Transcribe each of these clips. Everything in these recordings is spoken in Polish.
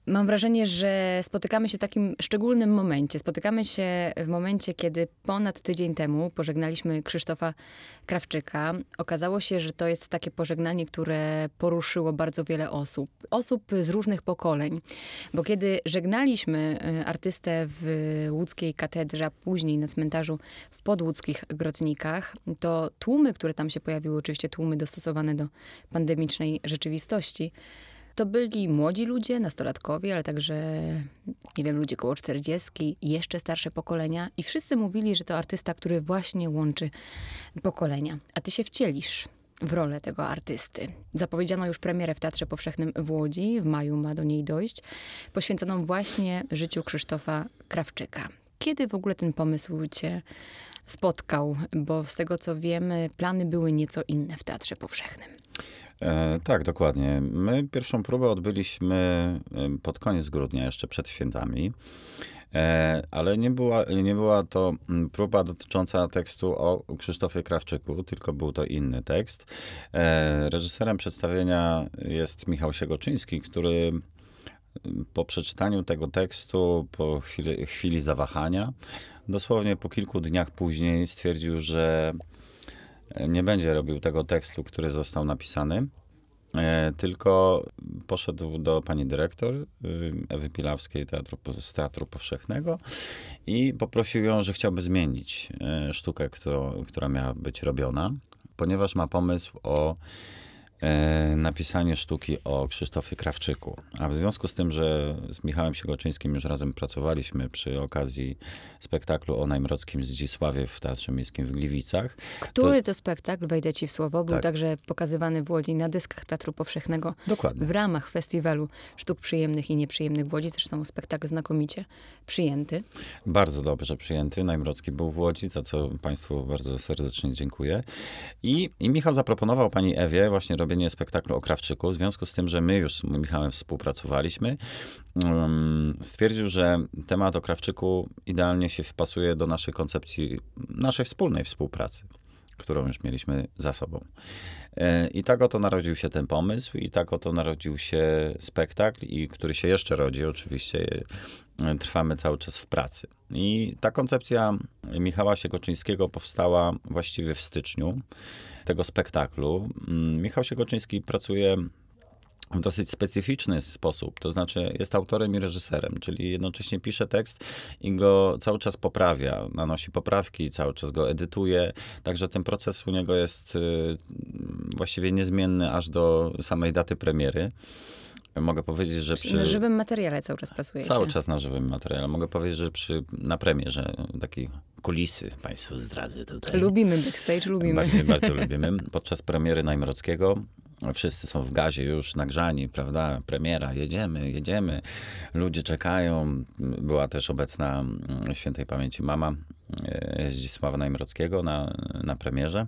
Mam wrażenie, że spotykamy się w takim szczególnym momencie. Spotykamy się w momencie, kiedy ponad tydzień temu pożegnaliśmy Krzysztofa Krawczyka. Okazało się, że to jest takie pożegnanie, które poruszyło bardzo wiele osób. Osób z różnych pokoleń. Bo kiedy żegnaliśmy artystę w łódzkiej katedrze, a później na cmentarzu w podłódzkich Grodnikach, to tłumy, które tam się pojawiły, oczywiście tłumy dostosowane do pandemicznej rzeczywistości, to byli młodzi ludzie, nastolatkowie, ale także, nie wiem, ludzie koło 40, jeszcze starsze pokolenia. I wszyscy mówili, że to artysta, który właśnie łączy pokolenia. A ty się wcielisz w rolę tego artysty. Zapowiedziano już premierę w Teatrze Powszechnym w Łodzi. W maju ma do niej dojść. Poświęconą właśnie życiu Krzysztofa Krawczyka. Kiedy w ogóle ten pomysł cię spotkał? Bo z tego, co wiemy, plany były nieco inne w Teatrze Powszechnym. Tak, dokładnie. My pierwszą próbę odbyliśmy pod koniec grudnia, jeszcze przed świętami. Ale nie była to próba dotycząca tekstu o Krzysztofie Krawczyku, tylko był to inny tekst. Reżyserem przedstawienia jest Michał Siegoczyński, który po przeczytaniu tego tekstu, po chwili zawahania, dosłownie po kilku dniach później stwierdził, że nie będzie robił tego tekstu, który został napisany, tylko poszedł do pani dyrektor Ewy Pilawskiej z Teatru Powszechnego i poprosił ją, że chciałby zmienić sztukę, która miała być robiona, ponieważ ma pomysł o napisanie sztuki o Krzysztofie Krawczyku. A w związku z tym, że z Michałem Siegoczyńskim już razem pracowaliśmy przy okazji spektaklu o Najmrockim Zdzisławie w Teatrze Miejskim w Gliwicach. Który to spektakl, wejdę ci w słowo, był Tak. także pokazywany w Łodzi na dyskach Teatru Powszechnego. Dokładnie. W ramach festiwalu sztuk przyjemnych i nieprzyjemnych w Łodzi. Zresztą spektakl znakomicie przyjęty. Bardzo dobrze przyjęty. Najmrocki był w Łodzi, za co państwu bardzo serdecznie dziękuję. I Michał zaproponował pani Ewie właśnie robienie spektaklu o Krawczyku. W związku z tym, że my już z Michałem współpracowaliśmy, stwierdził, że temat o Krawczyku idealnie się wpasuje do naszej koncepcji, naszej wspólnej współpracy, którą już mieliśmy za sobą. I tak oto narodził się ten pomysł, i tak oto narodził się spektakl, i który się jeszcze rodzi. Oczywiście trwamy cały czas w pracy. I ta koncepcja Michała Siegoczyńskiego powstała właściwie w styczniu tego spektaklu. Michał Siegoczyński pracuje w dosyć specyficzny sposób, to znaczy jest autorem i reżyserem, czyli jednocześnie pisze tekst i go cały czas poprawia, nanosi poprawki, cały czas go edytuje, także ten proces u niego jest właściwie niezmienny aż do samej daty premiery. Mogę powiedzieć, że Na żywym materiale cały czas pracujecie. Cały czas na żywym materiale. Mogę powiedzieć, że na premierze takiej kulisy państwu zdradzę tutaj. Lubimy backstage, lubimy. Bardzo lubimy. Podczas premiery Najmrockiego wszyscy są w gazie już nagrzani, prawda? Premiera, jedziemy. Ludzie czekają. Była też obecna świętej pamięci mama Zdzisława Najmrockiego na premierze.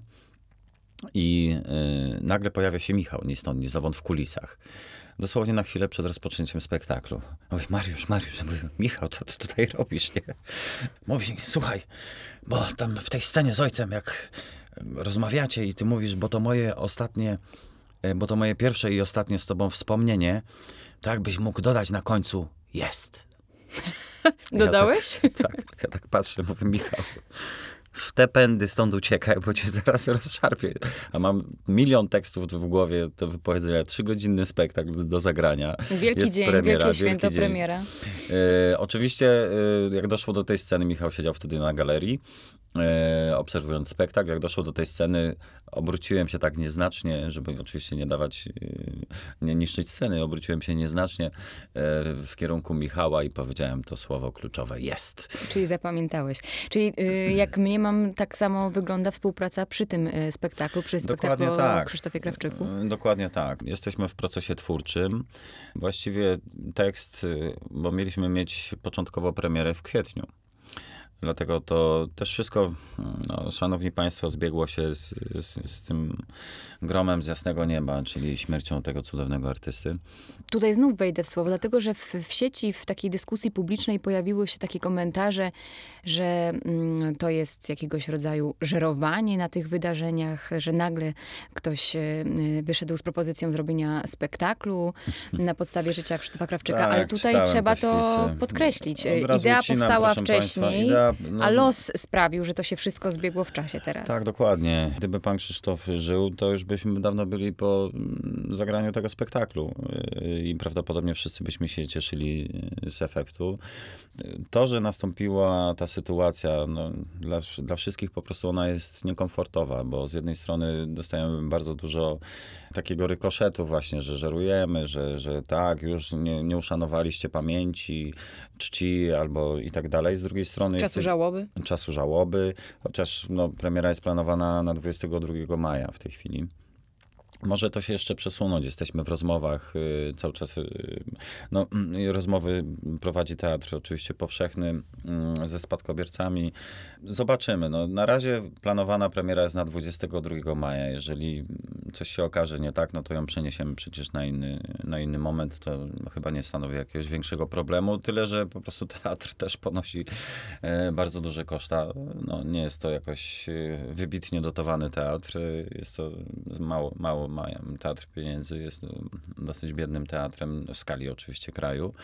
I nagle pojawia się Michał, ni stąd, ni zowąd w kulisach. Dosłownie na chwilę przed rozpoczęciem spektaklu. Mówi, Mariusz, mówię, Michał, co ty tutaj robisz, nie? Mówi, słuchaj, bo tam w tej scenie z ojcem, jak rozmawiacie i ty mówisz, bo to moje pierwsze i ostatnie z tobą wspomnienie, to jakbyś mógł dodać na końcu, jest. Dodałeś? Ja tak patrzę, mówię, Michał, w te pędy stąd uciekaj, bo cię zaraz rozszarpię. A mam milion tekstów w głowie do wypowiedzenia, 3-godzinny spektakl do zagrania. Wielki dzień, premiera, wielkie święto, dzień. premiera. Oczywiście, jak doszło do tej sceny, Michał siedział wtedy na galerii, obserwując spektakl. Jak doszło do tej sceny, obróciłem się tak nieznacznie, żeby oczywiście nie niszczyć sceny, obróciłem się nieznacznie w kierunku Michała i powiedziałem to słowo kluczowe, jest. Czyli zapamiętałeś. Czyli jak mniemam, tak samo wygląda współpraca przy tym spektaklu, przy spektaklu o Krzysztofie Krawczyku? Dokładnie tak. Jesteśmy w procesie twórczym. Właściwie tekst, bo mieliśmy mieć początkowo premierę w kwietniu. Dlatego to też wszystko, no, szanowni państwo, zbiegło się z tym gromem z jasnego nieba, czyli śmiercią tego cudownego artysty. Tutaj znów wejdę w słowo, dlatego że w sieci, w takiej dyskusji publicznej pojawiły się takie komentarze, że to jest jakiegoś rodzaju żerowanie na tych wydarzeniach, że nagle ktoś wyszedł z propozycją zrobienia spektaklu na podstawie życia Krzysztofa Krawczyka, Tak, ale tutaj czytałem trzeba te to wpisy. podkreślić. Od razu Idea ucinam, powstała proszę wcześniej, państwa. a los sprawił, że to się wszystko zbiegło w czasie teraz. Tak, dokładnie. Gdyby pan Krzysztof żył, to już byśmy dawno byli po zagraniu tego spektaklu i prawdopodobnie wszyscy byśmy się cieszyli z efektu. To, że nastąpiła ta sytuacja, no, dla wszystkich po prostu ona jest niekomfortowa, bo z jednej strony dostajemy bardzo dużo takiego rykoszetu właśnie, że żerujemy, że tak, już nie uszanowaliście pamięci, czci albo i tak dalej. Z drugiej strony czasu żałoby, chociaż no, premiera jest planowana na 22 maja w tej chwili. Może to się jeszcze przesunąć. Jesteśmy w rozmowach cały czas. No, rozmowy prowadzi Teatr oczywiście Powszechny ze spadkobiercami. Zobaczymy. No, na razie planowana premiera jest na 22 maja. Jeżeli coś się okaże nie tak, no to ją przeniesiemy przecież na inny moment. To chyba nie stanowi jakiegoś większego problemu. Tyle, że po prostu teatr też ponosi bardzo duże koszta. No, nie jest to jakoś wybitnie dotowany teatr. Jest to mało teatr pieniędzy, jest dosyć biednym teatrem w skali oczywiście kraju.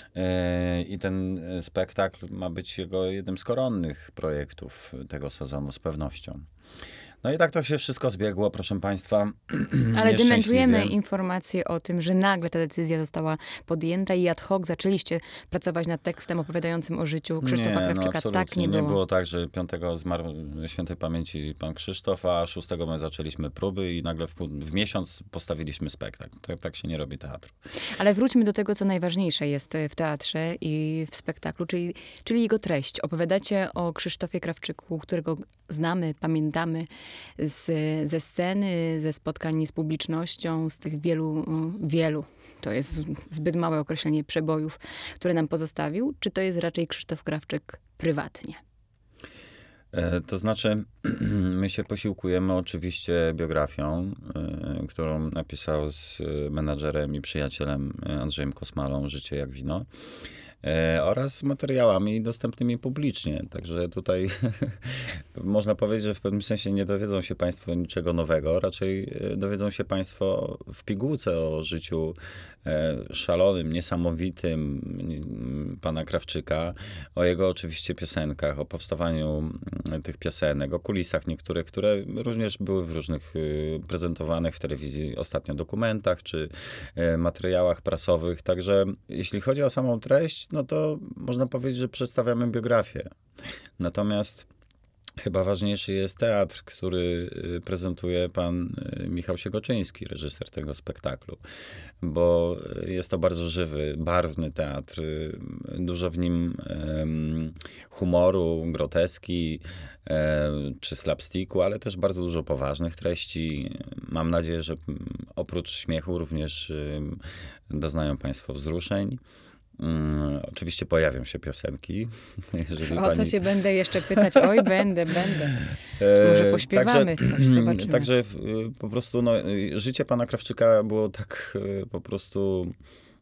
I ten spektakl ma być jego jednym z koronnych projektów tego sezonu z pewnością. No i tak to się wszystko zbiegło, proszę państwa. Ale dementujemy informację o tym, że nagle ta decyzja została podjęta i ad hoc zaczęliście pracować nad tekstem opowiadającym o życiu Krzysztofa Krawczyka. No tak nie było. było. Nie było tak, że 5 zmarł świętej pamięci pan Krzysztof, a 6 my zaczęliśmy próby i nagle w miesiąc postawiliśmy spektakl. Tak się nie robi teatru. Ale wróćmy do tego, co najważniejsze jest w teatrze i w spektaklu, czyli jego treść. Opowiadacie o Krzysztofie Krawczyku, którego znamy, pamiętamy ze sceny, ze spotkań z publicznością, z tych wielu, to jest zbyt małe określenie, przebojów, które nam pozostawił. Czy to jest raczej Krzysztof Krawczyk prywatnie? To znaczy, my się posiłkujemy oczywiście biografią, którą napisał z menadżerem i przyjacielem Andrzejem Kosmalą, Życie jak wino. Oraz materiałami dostępnymi publicznie. Także tutaj można powiedzieć, że w pewnym sensie nie dowiedzą się państwo niczego nowego, raczej dowiedzą się państwo w pigułce o życiu szalonym, niesamowitym pana Krawczyka, o jego oczywiście piosenkach, o powstawaniu tych piosenek, o kulisach niektórych, które również były w różnych prezentowanych w telewizji ostatnio dokumentach, czy materiałach prasowych. Także jeśli chodzi o samą treść, no to można powiedzieć, że przedstawiamy biografię. Natomiast chyba ważniejszy jest teatr, który prezentuje pan Michał Siegoczyński, reżyser tego spektaklu. Bo jest to bardzo żywy, barwny teatr. Dużo w nim humoru, groteski czy slapsticku, ale też bardzo dużo poważnych treści. Mam nadzieję, że oprócz śmiechu również doznają państwo wzruszeń. Oczywiście pojawią się piosenki. Co cię będę jeszcze pytać? Oj, będę. Może pośpiewamy coś, zobaczymy. Także po prostu życie pana Krawczyka było tak po prostu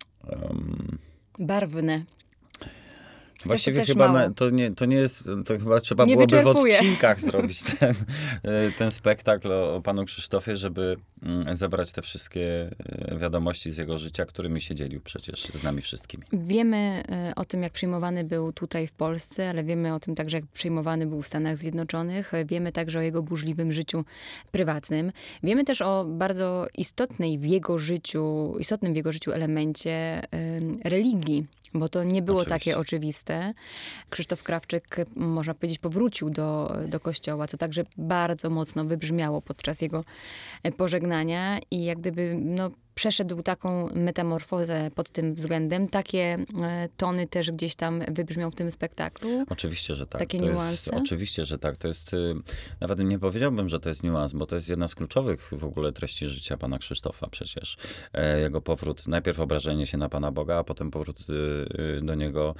barwne. Właściwie chyba to nie jest, to chyba trzeba byłoby w odcinkach zrobić ten spektakl o panu Krzysztofie, żeby zebrać te wszystkie wiadomości z jego życia, którymi się dzielił przecież z nami wszystkimi. Wiemy o tym, jak przyjmowany był tutaj w Polsce, ale wiemy o tym także, jak przyjmowany był w Stanach Zjednoczonych. Wiemy także o jego burzliwym życiu prywatnym. Wiemy też o bardzo istotnym w jego życiu elemencie religii. Bo to nie było takie oczywiste. Krzysztof Krawczyk, można powiedzieć, powrócił do kościoła, co także bardzo mocno wybrzmiało podczas jego pożegnania i jak gdyby przeszedł taką metamorfozę pod tym względem? Takie tony też gdzieś tam wybrzmią w tym spektaklu? Oczywiście, że tak. Takie to niuanse? Oczywiście, że tak. To jest, nawet nie powiedziałbym, że to jest niuans, bo to jest jedna z kluczowych w ogóle treści życia pana Krzysztofa przecież. Jego powrót, najpierw obrażenie się na Pana Boga, a potem powrót do Niego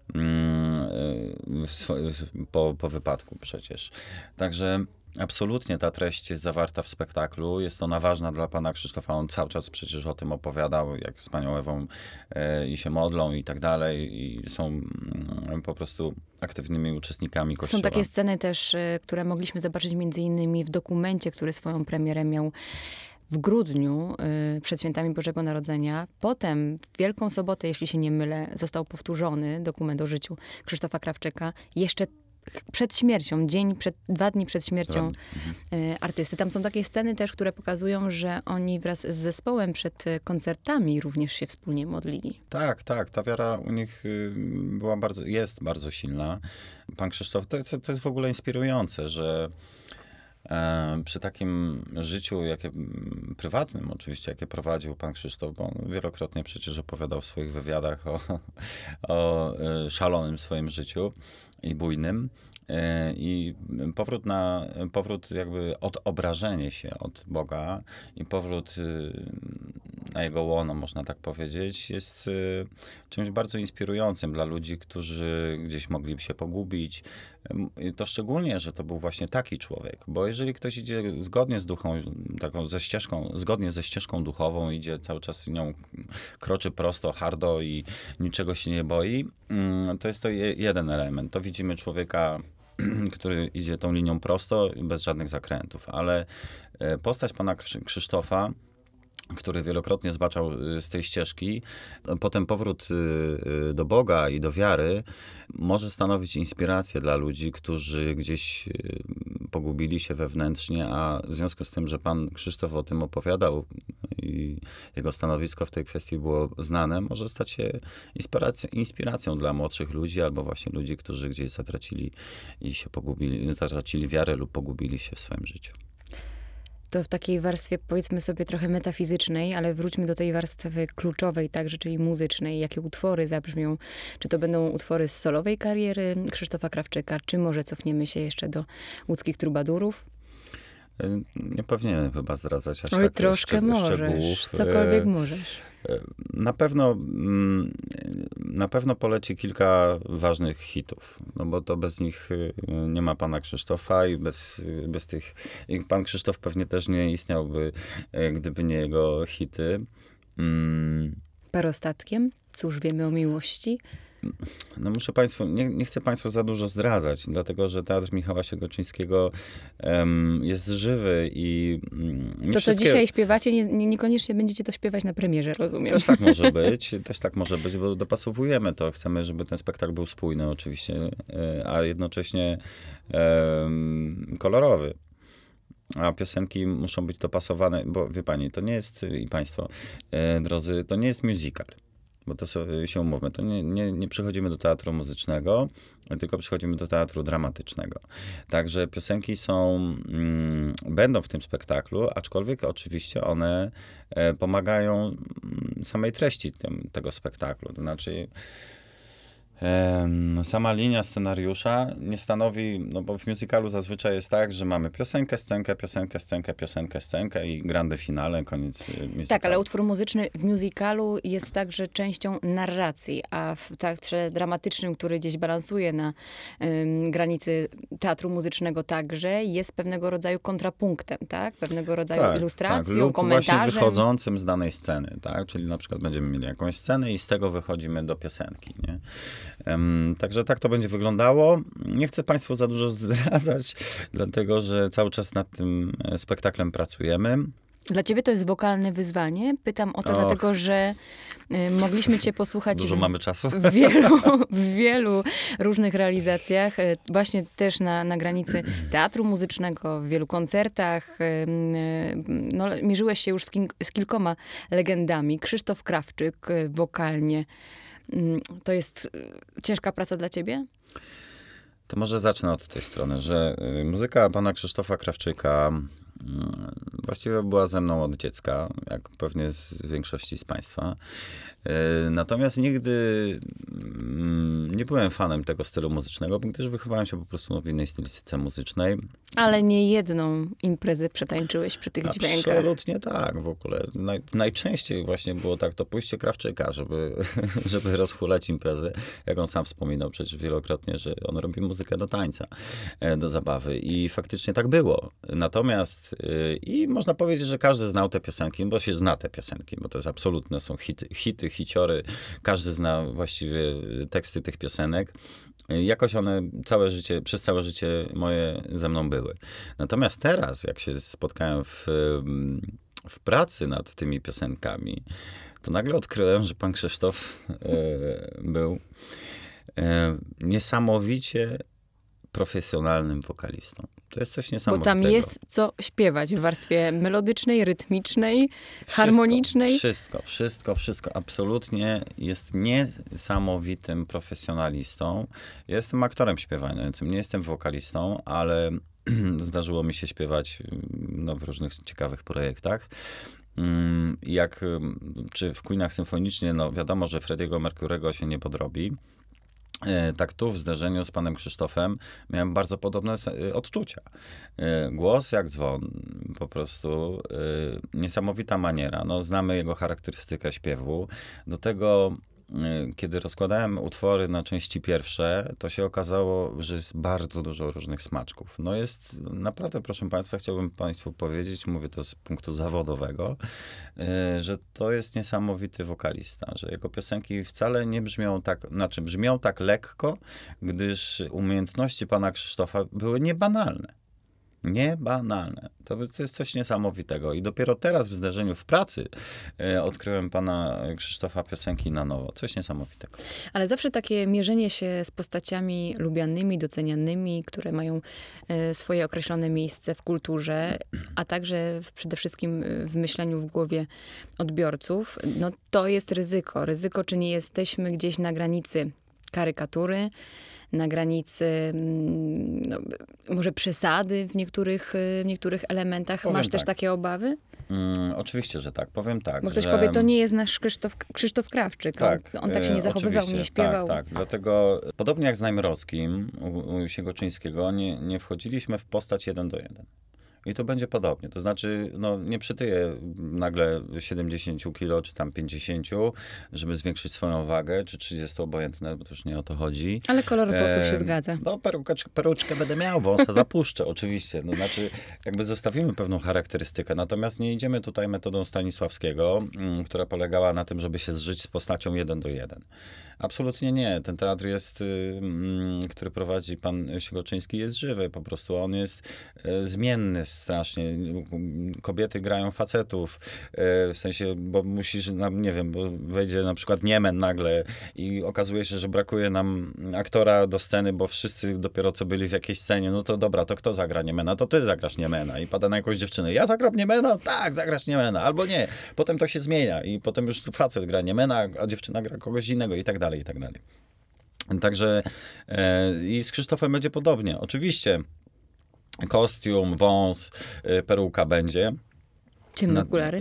po wypadku przecież. Także absolutnie ta treść jest zawarta w spektaklu. Jest ona ważna dla pana Krzysztofa. On cały czas przecież o tym opowiadał, jak z panią Ewą i się modlą i tak dalej. I są po prostu aktywnymi uczestnikami Kościoła. Są takie sceny też, które mogliśmy zobaczyć między innymi w dokumencie, który swoją premierę miał w grudniu, przed świętami Bożego Narodzenia. Potem w Wielką Sobotę, jeśli się nie mylę, został powtórzony dokument o życiu Krzysztofa Krawczyka. Jeszcze przed śmiercią, 2 dni przed śmiercią artysty. Tam są takie sceny też, które pokazują, że oni wraz z zespołem przed koncertami również się wspólnie modlili. Tak, tak. Ta wiara u nich jest bardzo silna. Pan Krzysztof, to jest w ogóle inspirujące, że przy takim życiu, prywatnym oczywiście, jakie prowadził pan Krzysztof, bo on wielokrotnie przecież opowiadał w swoich wywiadach o szalonym swoim życiu i bujnym. I powrót jakby obrażenie się od Boga i powrót na Jego łono, można tak powiedzieć, jest czymś bardzo inspirującym dla ludzi, którzy gdzieś mogliby się pogubić. I to szczególnie, że to był właśnie taki człowiek, bo jeżeli ktoś idzie zgodnie z zgodnie ze ścieżką duchową, idzie cały czas nią, kroczy prosto, hardo i niczego się nie boi, to jest to jeden element. To widzimy człowieka, który idzie tą linią prosto, bez żadnych zakrętów. Ale postać pana Krzysztofa, który wielokrotnie zbaczał z tej ścieżki, potem powrót do Boga i do wiary może stanowić inspirację dla ludzi, którzy gdzieś pogubili się wewnętrznie, a w związku z tym, że pan Krzysztof o tym opowiadał i jego stanowisko w tej kwestii było znane, może stać się inspiracją dla młodszych ludzi, albo właśnie ludzi, którzy gdzieś zatracili i się pogubili, zatracili wiarę lub pogubili się w swoim życiu. To w takiej warstwie, powiedzmy sobie, trochę metafizycznej, ale wróćmy do tej warstwy kluczowej także, czyli muzycznej. Jakie utwory zabrzmią? Czy to będą utwory z solowej kariery Krzysztofa Krawczyka, czy może cofniemy się jeszcze do łódzkich trubadurów? Nie powinienem chyba zdradzać aż tak troszkę możesz, szczegółów. Cokolwiek możesz. Na pewno poleci kilka ważnych hitów, no bo to bez nich nie ma pana Krzysztofa i bez tych... I pan Krzysztof pewnie też nie istniałby, gdyby nie jego hity. Parostatkiem? Cóż wiemy o miłości? No muszę państwu, nie chcę państwu za dużo zdradzać, dlatego że Teatr Michała Siegoczyńskiego jest żywy i... To, co dzisiaj śpiewacie, niekoniecznie będziecie to śpiewać na premierze, rozumiem. Też tak może być, bo dopasowujemy to. Chcemy, żeby ten spektakl był spójny oczywiście, a jednocześnie kolorowy. A piosenki muszą być dopasowane, bo wie pani, to nie jest, i państwo, drodzy, to nie jest musical. Bo to się umówmy, to nie przychodzimy do teatru muzycznego, tylko przychodzimy do teatru dramatycznego. Także piosenki będą w tym spektaklu, aczkolwiek oczywiście one pomagają samej treści tego spektaklu. To znaczy sama linia scenariusza nie stanowi, no bo w musicalu zazwyczaj jest tak, że mamy piosenkę, scenkę, piosenkę, scenkę, piosenkę, scenkę i grande finale, koniec musicalu. Tak, ale utwór muzyczny w musicalu jest także częścią narracji, a w teatrze dramatycznym, który gdzieś balansuje na granicy teatru muzycznego także, jest pewnego rodzaju kontrapunktem, tak? Pewnego rodzaju ilustracją, lub komentarzem. właśnie wychodzącym z danej sceny, tak? Czyli na przykład będziemy mieli jakąś scenę i z tego wychodzimy do piosenki, nie? Także tak to będzie wyglądało. Nie chcę państwu za dużo zdradzać, dlatego że cały czas nad tym spektaklem pracujemy. Dla ciebie to jest wokalne wyzwanie? Pytam o to dlatego, że mogliśmy cię posłuchać Dużo mamy czasu. w wielu różnych realizacjach. Właśnie też na granicy teatru muzycznego, w wielu koncertach. No, mierzyłeś się już z kilkoma legendami. Krzysztof Krawczyk wokalnie. To jest ciężka praca dla ciebie? To może zacznę od tej strony, że muzyka pana Krzysztofa Krawczyka właściwie była ze mną od dziecka, jak pewnie z większości z Państwa. Natomiast nigdy nie byłem fanem tego stylu muzycznego, gdyż wychowałem się po prostu w innej stylistyce muzycznej. Ale nie jedną imprezę przetańczyłeś przy tych dźwiękach. Absolutnie tak, w ogóle. Najczęściej właśnie było tak, to pójście Krawczyka, żeby rozhulać imprezę, jak on sam wspominał przecież wielokrotnie, że on robi muzykę do tańca, do zabawy i faktycznie tak było. Natomiast i można powiedzieć, że każdy znał te piosenki, bo się zna te piosenki, bo to jest absolutne, są hity, hiciory, każdy zna właściwie teksty tych piosenek. Jakoś one przez całe życie moje ze mną były. Natomiast teraz, jak się spotkałem w pracy nad tymi piosenkami, to nagle odkryłem, że pan Krzysztof był niesamowicie profesjonalnym wokalistą. To jest coś niesamowitego. Bo tam jest co śpiewać w warstwie melodycznej, rytmicznej, harmonicznej. Wszystko. Absolutnie jest niesamowitym profesjonalistą. Ja jestem aktorem śpiewającym, nie jestem wokalistą, ale zdarzyło mi się śpiewać w różnych ciekawych projektach. Czy w Queenach symfonicznie, wiadomo, że Freddie'ego Mercury'ego się nie podrobi. Tak tu w zderzeniu z panem Krzysztofem miałem bardzo podobne odczucia. Głos jak dzwon, po prostu niesamowita maniera. Znamy jego charakterystykę śpiewu. Do tego, kiedy rozkładałem utwory na części pierwsze, to się okazało, że jest bardzo dużo różnych smaczków. Jest naprawdę, proszę państwa, chciałbym państwu powiedzieć, mówię to z punktu zawodowego, że to jest niesamowity wokalista, że jego piosenki wcale nie brzmią tak, brzmią tak lekko, gdyż umiejętności pana Krzysztofa były niebanalne. Niebanalne. To jest coś niesamowitego. I dopiero teraz w zdarzeniu w pracy odkryłem pana Krzysztofa piosenki na nowo. Coś niesamowitego. Ale zawsze takie mierzenie się z postaciami lubianymi, docenianymi, które mają swoje określone miejsce w kulturze, a także przede wszystkim w myśleniu w głowie odbiorców, to jest ryzyko. Ryzyko, czy nie jesteśmy gdzieś na granicy karykatury, na granicy może przesady w niektórych elementach. Masz też takie obawy? Oczywiście, że tak. Powiem tak. Bo ktoś powie, to nie jest nasz Krzysztof Krawczyk. Tak, on tak się nie zachowywał, nie śpiewał. Tak. Dlatego, podobnie jak z Najmrockim u Siegoczyńskiego, nie wchodziliśmy w postać 1 do 1. I to będzie podobnie. To znaczy, nie przytyję nagle 70 kilo, czy tam 50, żeby zwiększyć swoją wagę, czy 30, obojętne, bo to już nie o to chodzi. Ale kolor włosów się zgadza. Peruczkę będę miał, wąsa zapuszczę, oczywiście. Znaczy, jakby zostawimy pewną charakterystykę. Natomiast nie idziemy tutaj metodą Stanisławskiego, która polegała na tym, żeby się zżyć z postacią 1 do 1. Absolutnie nie. Ten teatr jest, który prowadzi pan Siegoczyński, jest żywy. Po prostu on jest zmienny strasznie. Kobiety grają facetów. W sensie, bo musisz, nie wiem, bo wejdzie na przykład Niemen nagle i okazuje się, że brakuje nam aktora do sceny, bo wszyscy dopiero co byli w jakiejś scenie. To dobra, to kto zagra Niemena? To ty zagrasz Niemena. I pada na jakąś dziewczynę. Ja zagram Niemena? Tak, zagrasz Niemena. Albo nie. Potem to się zmienia i potem już facet gra Niemena, a dziewczyna gra kogoś innego i tak dalej, i tak dalej. Także i z Krzysztofem będzie podobnie. Oczywiście kostium, wąs, peruka będzie. Ciemne okulary.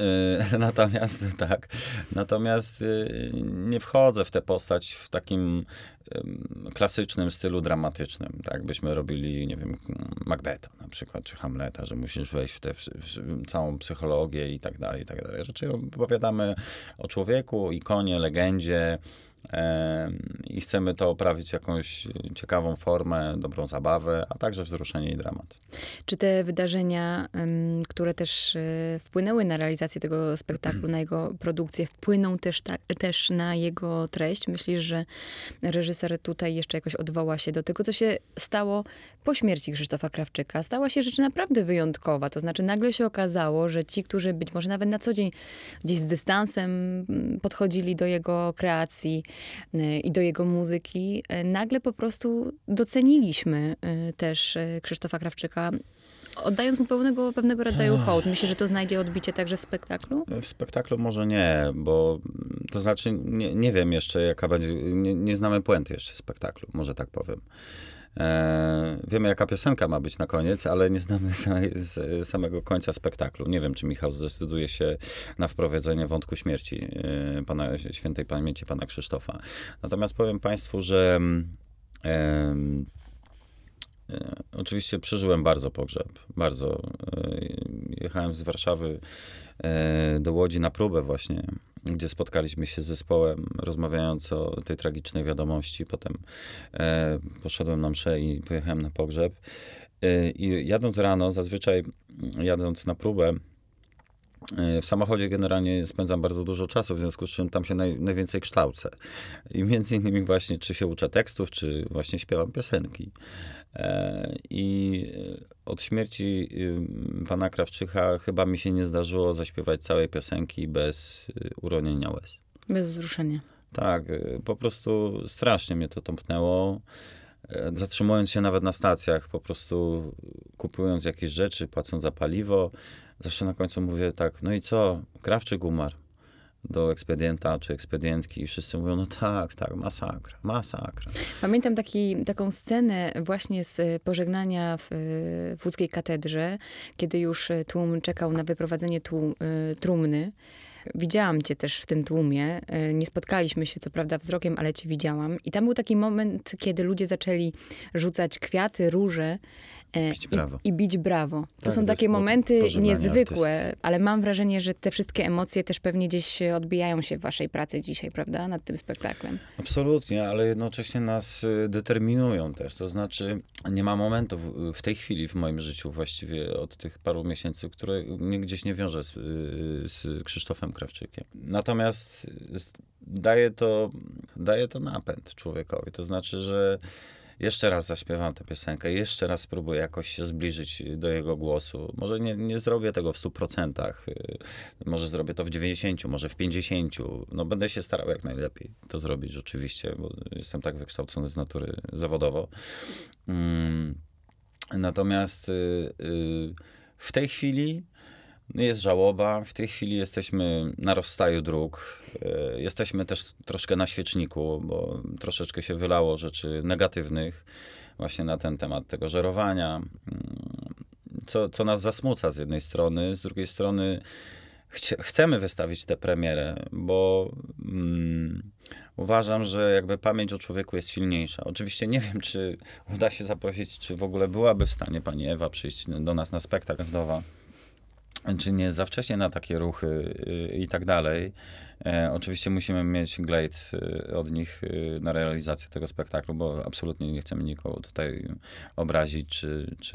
Natomiast nie wchodzę w tę postać w takim klasycznym stylu dramatycznym. Tak byśmy robili, nie wiem, Macbetha na przykład, czy Hamleta, że musisz wejść w całą psychologię i tak dalej, i tak dalej. Raczej opowiadamy o człowieku, ikonie, legendzie, i chcemy to oprawić w jakąś ciekawą formę, dobrą zabawę, a także wzruszenie i dramat. Czy te wydarzenia, które też wpłynęły na realizację tego spektaklu, na jego produkcję, wpłyną też na jego treść? Myślisz, że reżyser tutaj jeszcze jakoś odwoła się do tego, co się stało po śmierci Krzysztofa Krawczyka? Stała się rzecz naprawdę wyjątkowa. To znaczy nagle się okazało, że ci, którzy być może nawet na co dzień gdzieś z dystansem podchodzili do jego kreacji i do jego muzyki, nagle po prostu doceniliśmy też Krzysztofa Krawczyka, oddając mu pewnego rodzaju hołd. Myślę, że to znajdzie odbicie także w spektaklu? W spektaklu może nie, bo to znaczy nie wiem jeszcze, jaka będzie, nie znamy puenty jeszcze spektaklu, może tak powiem. Wiemy, jaka piosenka ma być na koniec, ale nie znamy samego końca spektaklu. Nie wiem, czy Michał zdecyduje się na wprowadzenie wątku śmierci świętej pamięci pana Krzysztofa. Natomiast powiem państwu, że oczywiście przeżyłem bardzo pogrzeb. Bardzo. Jechałem z Warszawy do Łodzi na próbę właśnie, gdzie spotkaliśmy się z zespołem, rozmawiając o tej tragicznej wiadomości. Potem poszedłem na mszę i pojechałem na pogrzeb. I jadąc rano, zazwyczaj jadąc na próbę, w samochodzie generalnie spędzam bardzo dużo czasu, w związku z czym tam się najwięcej kształcę. I między innymi właśnie, czy się uczę tekstów, czy właśnie śpiewam piosenki. I od śmierci pana Krawczyka chyba mi się nie zdarzyło zaśpiewać całej piosenki bez uronienia łez. Bez wzruszenia. Tak, po prostu strasznie mnie to tąpnęło. Zatrzymując się nawet na stacjach, po prostu kupując jakieś rzeczy, płacąc za paliwo, zawsze na końcu mówię tak, no i co, Krawczyk umarł. Do ekspedienta czy ekspedientki i wszyscy mówią, no tak, masakra, masakra. Pamiętam taką scenę właśnie z pożegnania w łódzkiej katedrze, kiedy już tłum czekał na wyprowadzenie trumny. Widziałam cię też w tym tłumie. Nie spotkaliśmy się, co prawda, wzrokiem, ale cię widziałam. I tam był taki moment, kiedy ludzie zaczęli rzucać kwiaty, róże i bić brawo. To tak, są takie momenty niezwykłe, artysty. ale mam wrażenie, że te wszystkie emocje też pewnie gdzieś odbijają się w waszej pracy dzisiaj, prawda? Nad tym spektaklem. Absolutnie, ale jednocześnie nas determinują też. To znaczy, nie ma momentu w tej chwili w moim życiu właściwie od tych paru miesięcy, które mnie gdzieś nie wiąże z Krzysztofem Krawczykiem. Natomiast daje to napęd człowiekowi. To znaczy, że jeszcze raz zaśpiewam tę piosenkę, jeszcze raz spróbuję jakoś się zbliżyć do jego głosu. Może nie zrobię tego w 100%, może zrobię to w 90%, może w 50%. No będę się starał jak najlepiej to zrobić rzeczywiście, bo jestem tak wykształcony z natury zawodowo. Natomiast w tej chwili jest żałoba, w tej chwili jesteśmy na rozstaju dróg. Jesteśmy też troszkę na świeczniku, bo troszeczkę się wylało rzeczy negatywnych właśnie na ten temat tego żerowania, co nas zasmuca z jednej strony, z drugiej strony chcemy wystawić tę premierę, bo uważam, że jakby pamięć o człowieku jest silniejsza. Oczywiście nie wiem, czy uda się zaprosić, czy w ogóle byłaby w stanie pani Ewa przyjść do nas na spektakl wdowa. Czy nie za wcześnie na takie ruchy i tak dalej. Oczywiście musimy mieć glejt od nich na realizację tego spektaklu, bo absolutnie nie chcemy nikogo tutaj obrazić, czy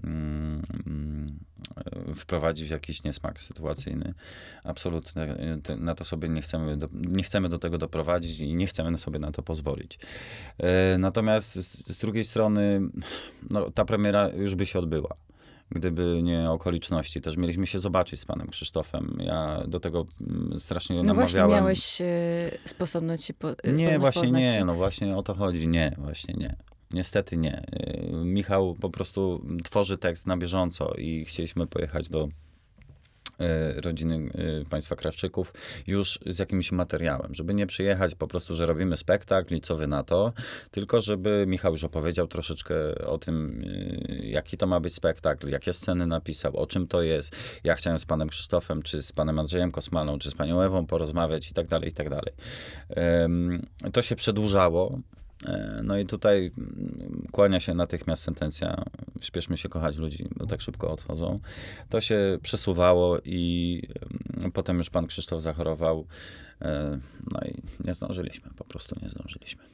wprowadzić w jakiś niesmak sytuacyjny. Absolutnie na to sobie nie chcemy do tego doprowadzić i nie chcemy sobie na to pozwolić. Natomiast z drugiej strony no, ta premiera już by się odbyła. Gdyby nie okoliczności. Też mieliśmy się zobaczyć z panem Krzysztofem. Ja do tego strasznie namawiałem. No właśnie miałeś sposobność się Nie, właśnie poznać. nie. No właśnie o to chodzi. Nie, właśnie nie. Niestety nie. Michał po prostu tworzy tekst na bieżąco i chcieliśmy pojechać do rodziny państwa Krawczyków już z jakimś materiałem, żeby nie przyjechać po prostu, że robimy spektakl i co wy na to, tylko żeby Michał już opowiedział troszeczkę o tym, jaki to ma być spektakl, jakie sceny napisał, o czym to jest. Ja chciałem z panem Krzysztofem, czy z panem Andrzejem Kosmalą, czy z panią Ewą porozmawiać i tak dalej, i tak dalej. To się przedłużało. No i tutaj kłania się natychmiast sentencja, śpieszmy się kochać ludzi, bo tak szybko odchodzą. To się przesuwało i potem już pan Krzysztof zachorował. No i nie zdążyliśmy, po prostu nie zdążyliśmy.